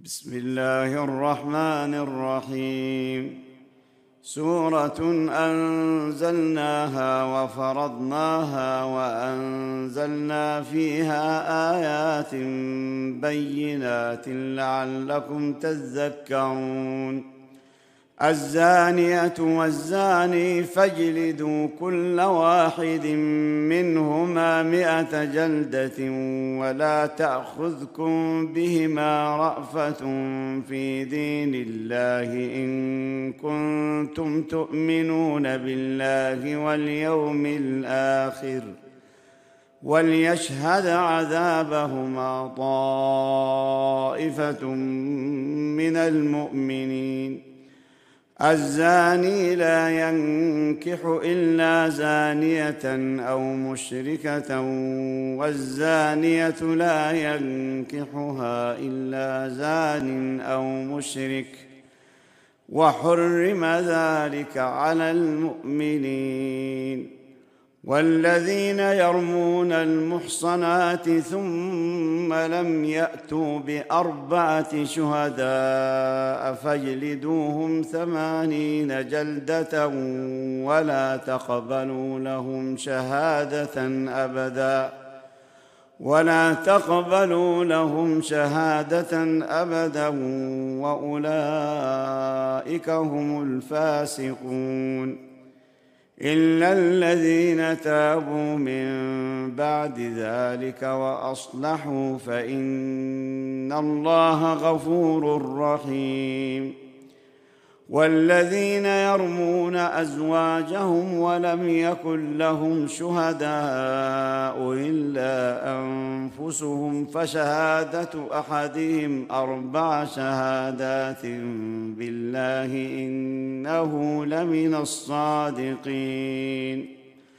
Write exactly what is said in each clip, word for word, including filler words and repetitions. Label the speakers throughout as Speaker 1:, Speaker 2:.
Speaker 1: بسم الله الرحمن الرحيم. سورة أنزلناها وفرضناها وأنزلنا فيها آيات بينات لعلكم تذكرون. الزانية والزاني فاجلدوا كل واحد منهما مئة جلدة ولا تأخذكم بهما رأفة في دين الله إن كنتم تؤمنون بالله واليوم الآخر وليشهد عذابهما طائفة من المؤمنين. الزاني لا ينكح إلا زانية أو مشركة والزانية لا ينكحها إلا زان أو مشرك وحرم ذلك على المؤمنين. والذين يرمون المحصنات ثم لم يأتوا بأربعة شهداء فاجلدوهم ثمانين جلدة ولا تقبلوا لهم شهادة أبدا ولا تقبلوا لهم شهادة أبدا وأولئك هم الفاسقون. إلا الذين تابوا من بعد ذلك وأصلحوا فإن الله غفور رحيم. والذين يرمون أزواجهم ولم يكن لهم شهداء إلا أنفسهم فشهادة أحدهم أربع شهادات بالله إنه لمن الصادقين.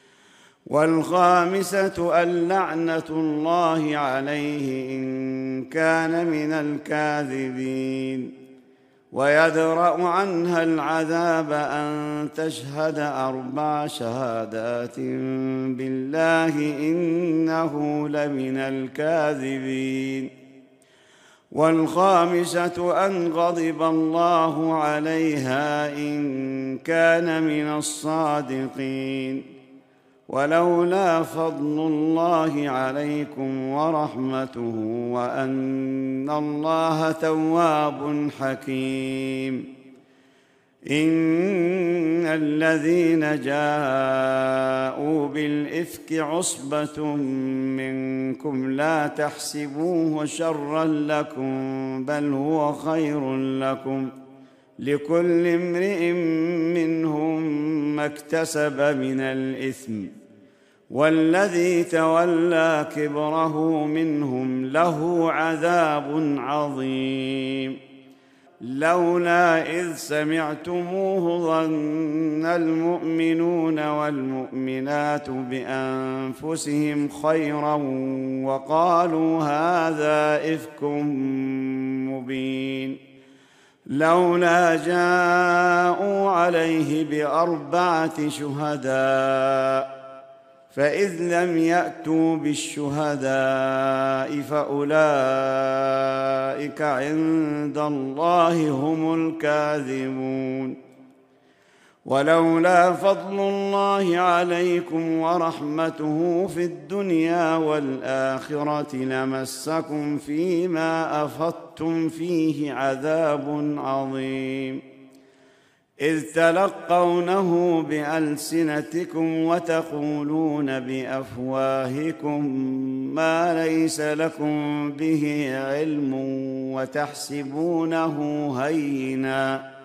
Speaker 1: والخامسة اللعنة الله عليه إن كان من الكاذبين. ويدرأ عنها العذاب أن تشهد أربع شهادات بالله إنه لمن الكاذبين. والخامسة أن غضب الله عليها إن كان من الصادقين. ولولا فضل الله عليكم ورحمته وأن الله تواب حكيم. إن الذين جاءوا بالإفك عصبة منكم لا تحسبوه شرا لكم بل هو خير لكم لكل امرئ منهم ما اكتسب من الإثم والذي تولى كبره منهم له عذاب عظيم. لولا إذ سمعتموه ظن المؤمنون والمؤمنات بأنفسهم خيرا وقالوا هذا إفك مبين. لولا جاءوا عليه بأربعة شهداء فإذ لم يأتوا بالشهداء فأولئك عند الله هم الكاذبون. ولولا فضل الله عليكم ورحمته في الدنيا والآخرة لمسكم فيما أفضتم فيه عذاب عظيم. إذ تلقونه بألسنتكم وتقولون بأفواهكم ما ليس لكم به علم وتحسبونه هينا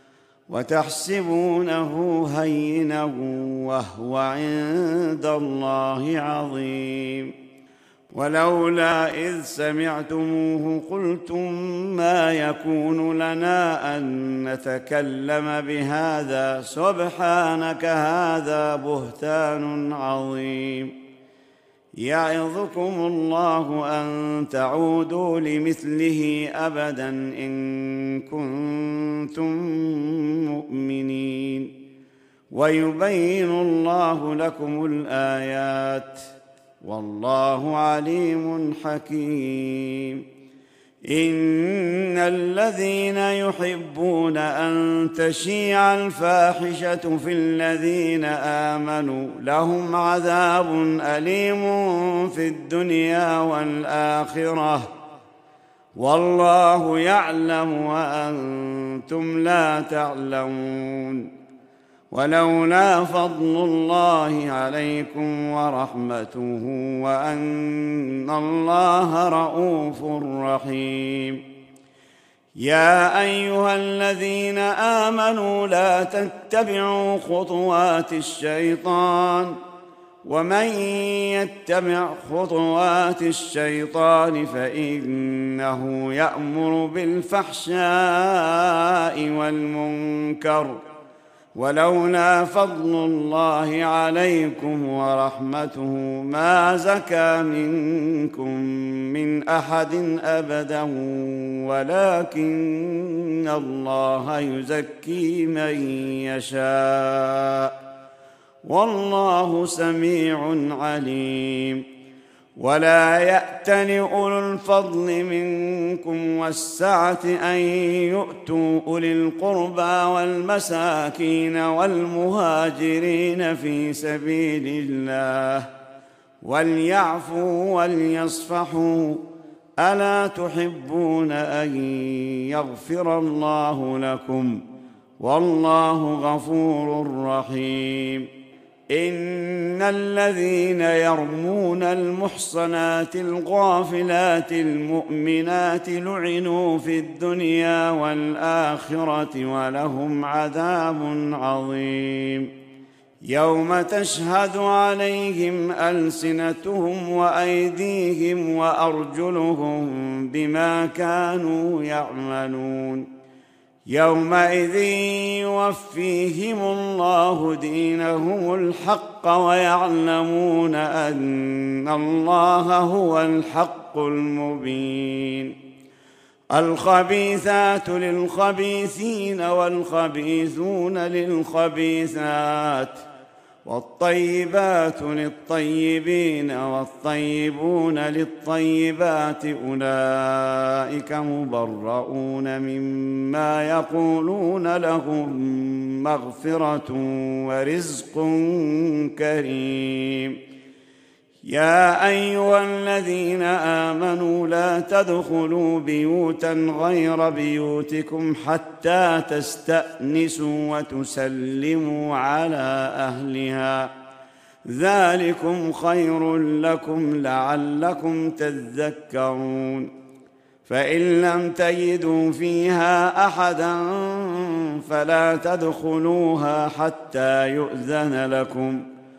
Speaker 1: وتحسبونه هينا وهو عند الله عظيم. ولولا إذ سمعتموه قلتم ما يكون لنا أن نتكلم بهذا سبحانك هذا بهتان عظيم. يعظكم الله أن تعودوا لمثله أبدا إن كنتم مؤمنين. ويبين الله لكم الآيات والله عليم حكيم. إن الذين يحبون أن تشيع الفاحشة في الذين آمنوا لهم عذاب أليم في الدنيا والآخرة والله يعلم وأنتم لا تعلمون. ولولا فضل الله عليكم ورحمته وأن الله رءوف رحيم. يا أيها الذين آمنوا لا تتبعوا خطوات الشيطان ومن يتبع خطوات الشيطان فإنه يأمر بالفحشاء والمنكر ولولا فضل الله عليكم ورحمته ما زكى منكم من أحد أبدا ولكن الله يزكي من يشاء والله سميع عليم. ولا يأتل أولو الفضل منكم والسعة أن يؤتوا أولي القربى والمساكين والمهاجرين في سبيل الله وليعفوا وليصفحوا ألا تحبون أن يغفر الله لكم والله غفور رحيم. إن الذين يرمون المحصنات الغافلات المؤمنات لعنوا في الدنيا والآخرة ولهم عذاب عظيم. يوم تشهد عليهم ألسنتهم وأيديهم وأرجلهم بما كانوا يعملون يومئذ يوفيهم الله دينهم الحق ويعلمون أن الله هو الحق المبين. الخبيثات للخبيثين والخبيثون للخبيثات والطيبات للطيبين والطيبون للطيبات أولئك مبرؤون مما يقولون لهم مغفرة ورزق كريم. يا أيها الذين آمنوا لا تدخلوا بيوتا غير بيوتكم حتى تستأنسوا وتسلموا على أهلها ذلكم خير لكم لعلكم تذكرون. فإن لم تجدوا فيها أحدا فلا تدخلوها حتى يؤذن لكم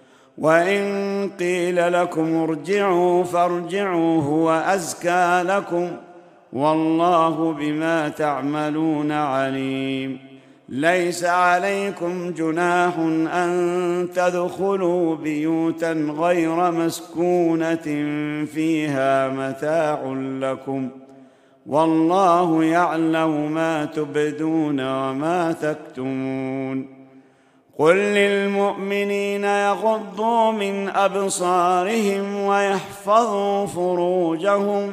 Speaker 1: وإن قيل لكم ارجعوا فارجعوا هو أزكى لكم والله بما تعملون عليم. ليس عليكم جناح أن تدخلوا بيوتا غير مسكونة فيها متاع لكم والله يعلم ما تبدون وما تكتمون. قل للمؤمنين يغضوا من أبصارهم ويحفظوا فروجهم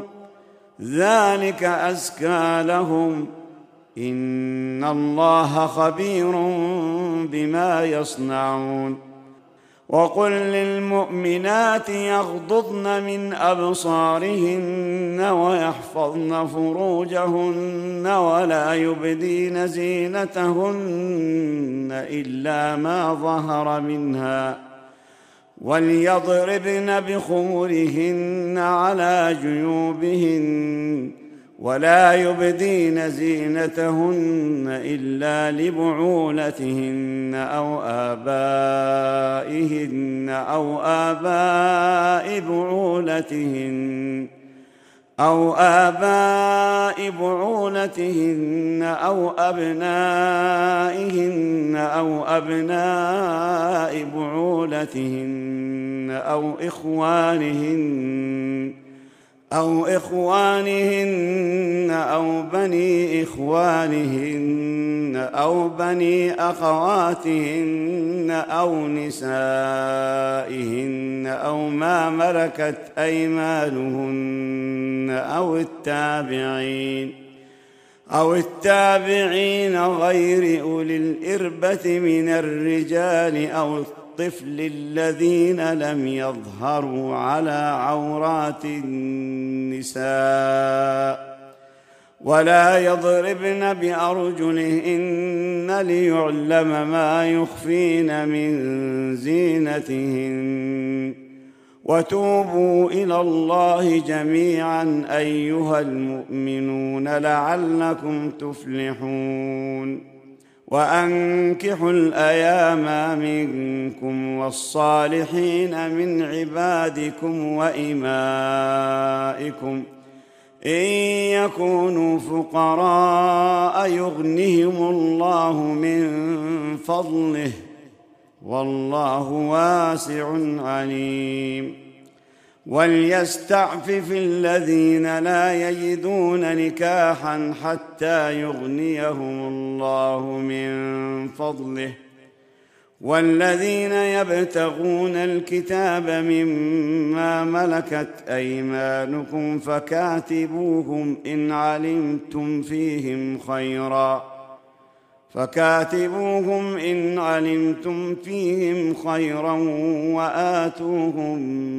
Speaker 1: ذلك أزكى لهم إن الله خبير بما يصنعون. وقل للمؤمنات يغضضن من أبصارهن ويحفظن فروجهن ولا يبدين زينتهن إلا ما ظهر منها وليضربن بخمرهن على جيوبهن ولا يبدين زينتهن إلا لبعولتهن أو آبائهن أو آباء بعولتهن أو آباء بعولتهن أو أبنائهن أو أبناء بعولتهن أو إخوانهن أو إخوانهن أو بني إخوانهن أو بني أخواتهن أو نسائهن أو ما ملكت أيمانهن أو التابعين أو التابعين غير أولي الإربة من الرجال أو الطفل الذين لم يظهروا على عورات النساء ولا يضربن بأرجلهن ليعلم ما يخفين من زينتهن وتوبوا إلى الله جميعا أيها المؤمنون لعلكم تفلحون وأنكحوا الأيام منكم والصالحين من عبادكم وإمائكم إن يكونوا فقراء يغنهم الله من فضله والله واسع عليم وليستعفف الذين لا يجدون نكاحا حتى يغنيهم الله من فضله والذين يبتغون الكتاب مما ملكت أيمانكم فكاتبوهم إن علمتم فيهم خيرا فكاتبوهم إن علمتم فيهم خيرا وآتوهم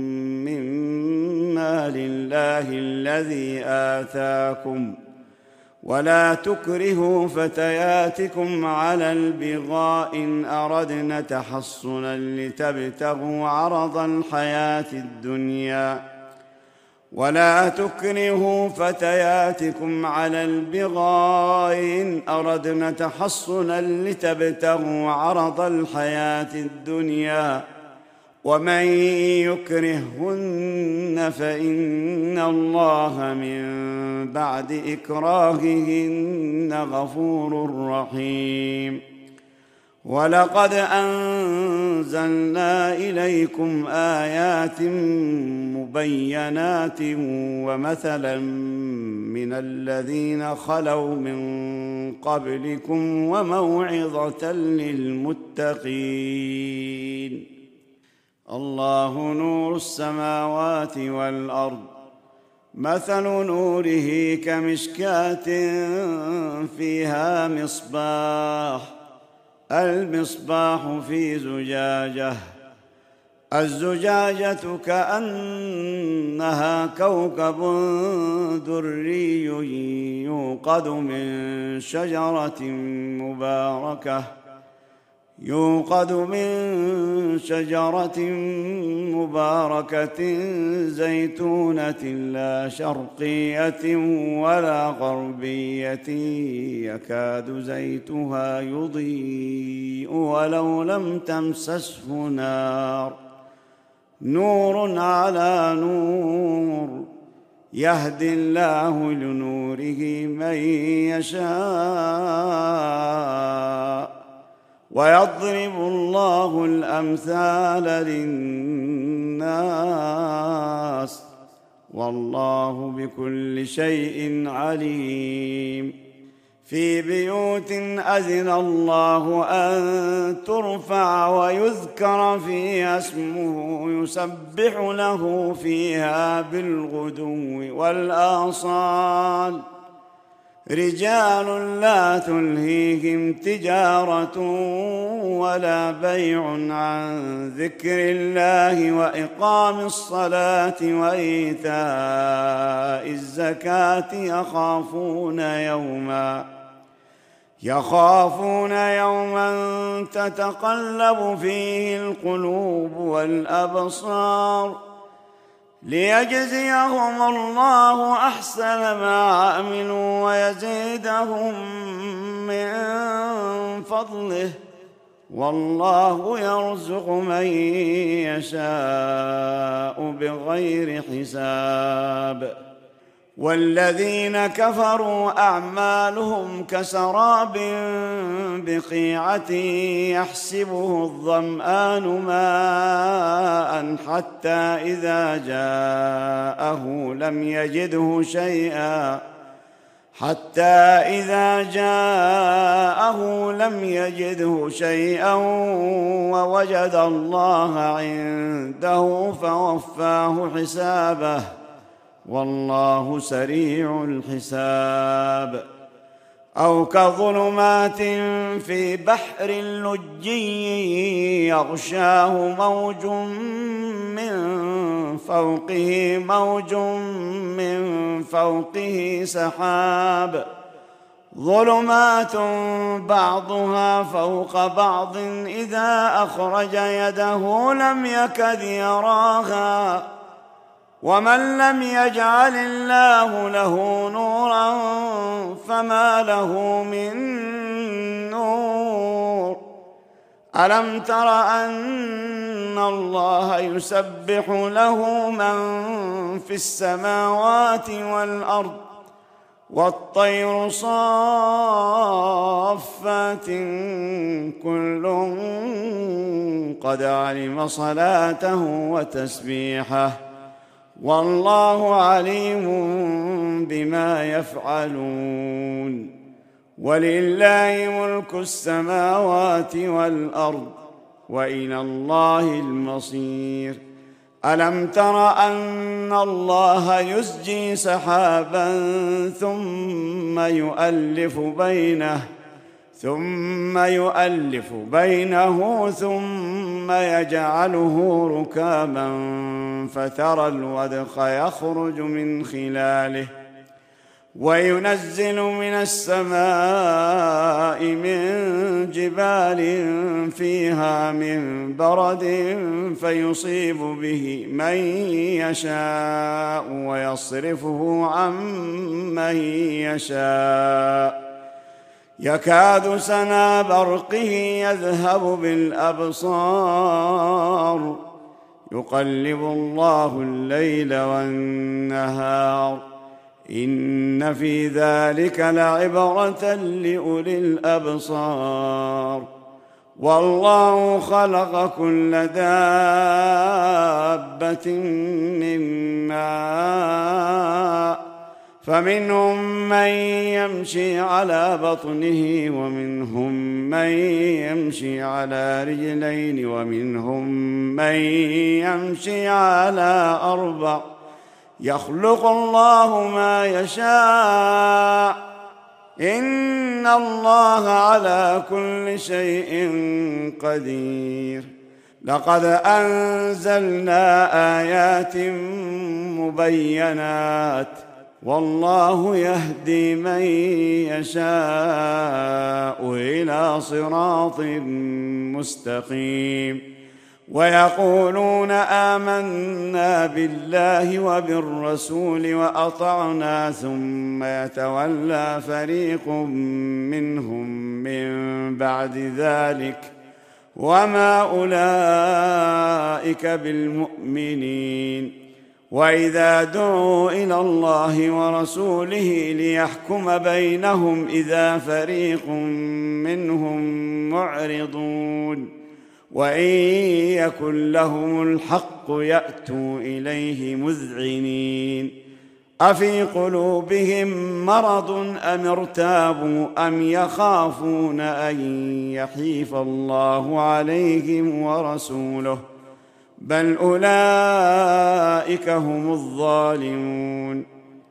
Speaker 1: مما لله الذي آتاكم ولا تكرهوا فتياتكم على البغاء إن أردن تحصنا لتبتغوا عرض الحياة الدنيا ولا تكرهوا فتياتكم على البغاء إن أردن تحصنا لتبتغوا عرض الحياة الدنيا ومن يكرههن فإن الله من بعد إكراههن غفور رحيم ولقد أنزلنا إليكم آيات مبينات ومثلا من الذين خلوا من قبلكم وموعظة للمتقين الله نور السماوات والأرض مثل نوره كمشكاة فيها مصباح المصباح في زجاجة الزجاجة كأنها كوكب دري يوقد من شجرة مباركة يوقد من شجرة مباركة زيتونة لا شرقية ولا غربية يكاد زيتها يضيء ولو لم تمسسه نار نور على نور يهدي الله لنوره من يشاء ويضرب الله الأمثال للناس والله بكل شيء عليم في بيوت أذن الله أن ترفع ويذكر فيها اسمه يسبح له فيها بالغدو والآصال رجال لا تلهيهم تجارة ولا بيع عن ذكر الله وإقام الصلاة وإيتاء الزكاة يخافون يوما يخافون يوما تتقلب فيه القلوب والأبصار ليجزيهم الله أحسن ما عملوا ويزيدهم من فضله والله يرزق من يشاء بغير حساب والذين كفروا أعمالهم كسراب بقيعة يحسبه الظمآن ماء حتى إذا جاءه لم يجده شيئا حتى إذا جاءه لم يجده شيئا ووجد الله عنده فوفاه حسابه والله سريع الحساب أو كظلمات في بحر لجي يغشاه موج من فوقه موج من فوقه سحاب ظلمات بعضها فوق بعض إذا أخرج يده لم يكد يراها ومن لم يجعل الله له نورا فما له من نور ألم تر أن الله يسبح له من في السماوات والأرض والطير صافات كل قد علم صلاته وتسبيحه والله عليم بما يفعلون ولله ملك السماوات والأرض وإلى الله المصير ألم تر أن الله يزجي سحابا ثم يؤلف بينه ثم يؤلف بينه ثم يجعله ركاما فترى الودق يخرج من خلاله وينزل من السماء من جبال فيها من برد فيصيب به من يشاء ويصرفه عن من يشاء يكاد سنا برقه يذهب بالأبصار يقلب الله الليل والنهار إن في ذلك لعبرة لأولي الأبصار والله خلق كل دابة من ماء فمنهم من يمشي على بطنه ومنهم من يمشي على رجلين ومنهم من يمشي على أربع يخلق الله ما يشاء إن الله على كل شيء قدير لقد أنزلنا آيات مبينات والله يهدي من يشاء إلى صراط مستقيم ويقولون آمنا بالله وبالرسول وأطعنا ثم يتولى فريق منهم من بعد ذلك وما أولئك بالمؤمنين وإذا دعوا إلى الله ورسوله ليحكم بينهم إذا فريق منهم معرضون وإن يكن لهم الحق يأتوا إليه مذعنين أفي قلوبهم مرض أم ارتابوا أم يخافون أن يحيف الله عليهم ورسوله بل أولئك هم الظالمون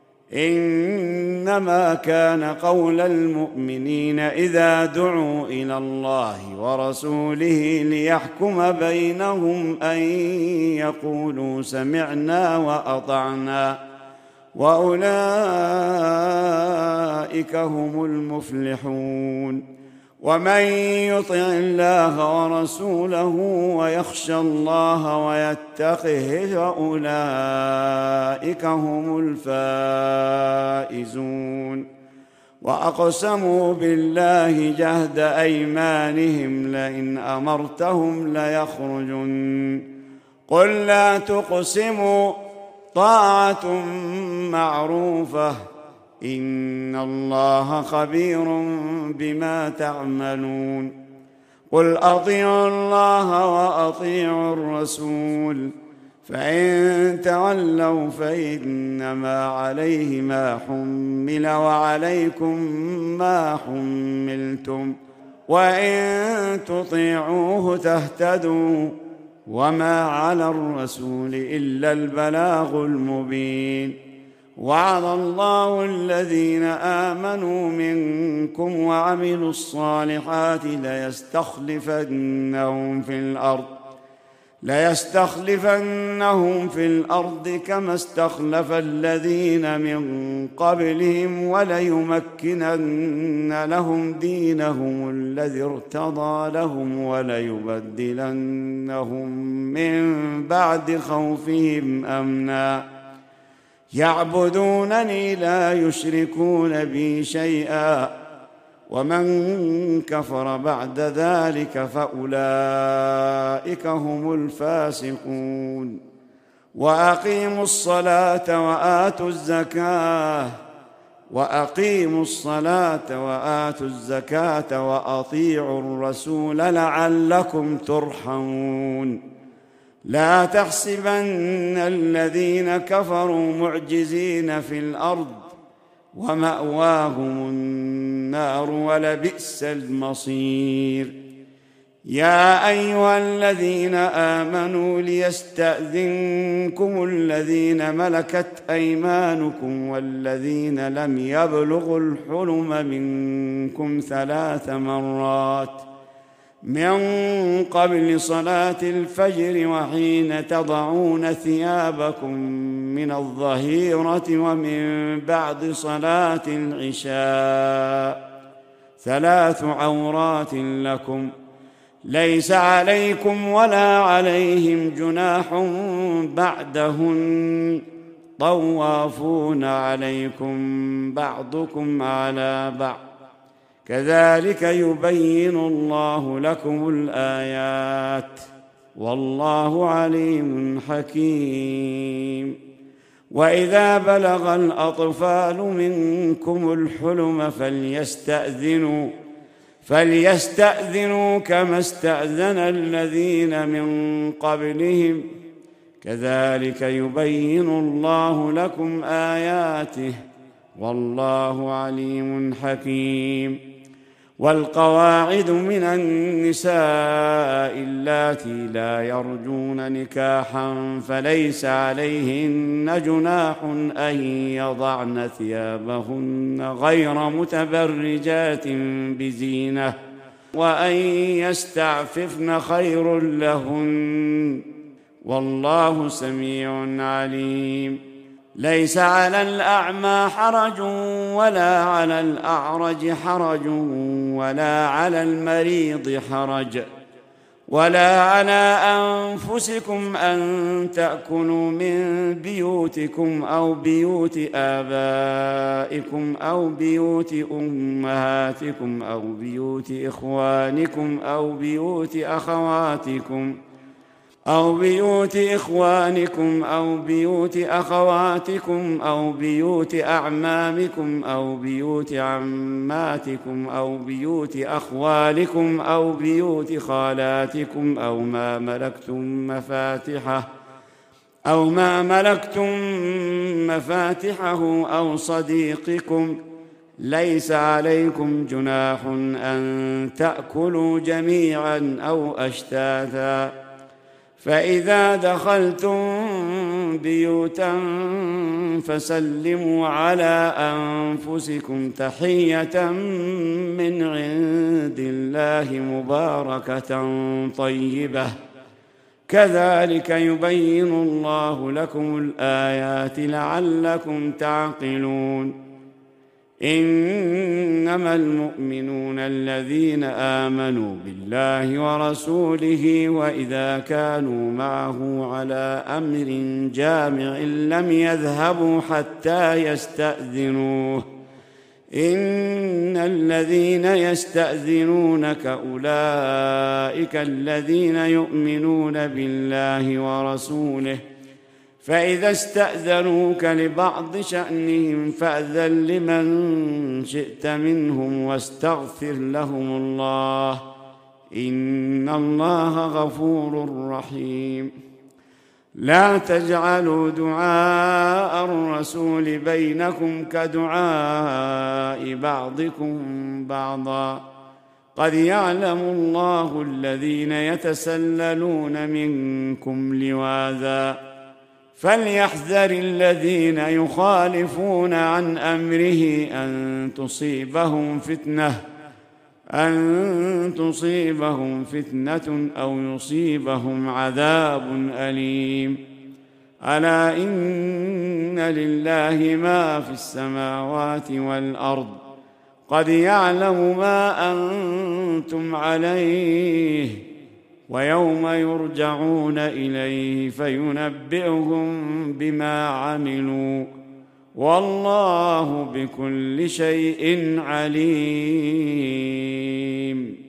Speaker 1: إنما كان قول المؤمنين إذا دعوا إلى الله ورسوله ليحكم بينهم أن يقولوا سمعنا وأطعنا وأولئك هم المفلحون ومن يطع الله ورسوله ويخشى الله ويتقه فأولئك هم الفائزون وأقسموا بالله جهد أيمانهم لئن أمرتهم ليخرجن قل لا تقسموا طاعة معروفة إن الله خبير بما تعملون قل أطيعوا الله وأطيعوا الرسول فإن تولوا فإنما عليه ما حمل وعليكم ما حملتم وإن تطيعوه تهتدوا وما على الرسول إلا البلاغ المبين وعد الله الذين آمنوا منكم وعملوا الصالحات ليستخلفنهم في الأرض ليستخلفنهم في الأرض كما استخلف الذين من قبلهم وليمكنن لهم دينهم الذي ارتضى لهم وليبدلنهم من بعد خوفهم أمنا يعبدونني لا يشركون بي شيئا ومن كفر بعد ذلك فأولئك هم الفاسقون وأقيموا الصلاة وآتوا الزكاة وأقيموا الصلاة وآتوا الزكاة وأطيعوا الرسول لعلكم ترحمون لا تحسبن الذين كفروا معجزين في الأرض ومأواهم النار ولبئس المصير يا أيها الذين آمنوا ليستأذنكم الذين ملكت أيمانكم والذين لم يبلغوا الحلم منكم ثلاث مرات من قبل صلاة الفجر وحين تضعون ثيابكم من الظهيرة ومن بعد صلاة العشاء ثلاث عورات لكم ليس عليكم ولا عليهم جناح بعدهن طوافون عليكم بعضكم على بعض كذلك يبين الله لكم الآيات والله عليم حكيم وإذا بلغ الأطفال منكم الحلم فليستأذنوا فليستأذنوا كما استأذن الذين من قبلهم كذلك يبين الله لكم آياته والله عليم حكيم والقواعد من النساء اللاتي لا يرجون نكاحا فليس عليهن جناح أن يضعن ثيابهن غير متبرجات بزينة وأن يستعففن خير لهن والله سميع عليم ليس على الأعمى حرج ولا على الأعرج حرج ولا على المريض حرج ولا على أنفسكم أن تأكلوا من بيوتكم أو بيوت آبائكم أو بيوت أمهاتكم أو بيوت إخوانكم أو بيوت أخواتكم أو بيوت إخوانكم أو بيوت أخواتكم أو بيوت أعمامكم أو بيوت عماتكم أو بيوت أخوالكم أو بيوت خالاتكم أو ما ملكتم مفاتحه أو ما ملكتم مفاتحه أو صديقكم ليس عليكم جناح أن تأكلوا جميعا أو أشتاتا فإذا دخلتم بيوتا فسلموا على أنفسكم تحية من عند الله مباركة طيبة كذلك يبين الله لكم الآيات لعلكم تعقلون إنما المؤمنون الذين آمنوا بالله ورسوله وإذا كانوا معه على أمر جامع لم يذهبوا حتى يستأذنوه إن الذين يستأذنونك أولئك الذين يؤمنون بالله ورسوله فإذا استأذنوك لبعض شأنهم فأذن لمن شئت منهم واستغفر لهم الله إن الله غفور رحيم لا تجعلوا دعاء الرسول بينكم كدعاء بعضكم بعضا قد يعلم الله الذين يتسللون منكم لواذا فليحذر الذين يخالفون عن أمره أن تصيبهم فتنة أن تصيبهم فتنة أو يصيبهم عذاب أليم. ألا إن لله ما في السماوات والأرض قد يعلم ما أنتم عليه ويوم يرجعون إليه فينبئهم بما عملوا والله بكل شيء عليم.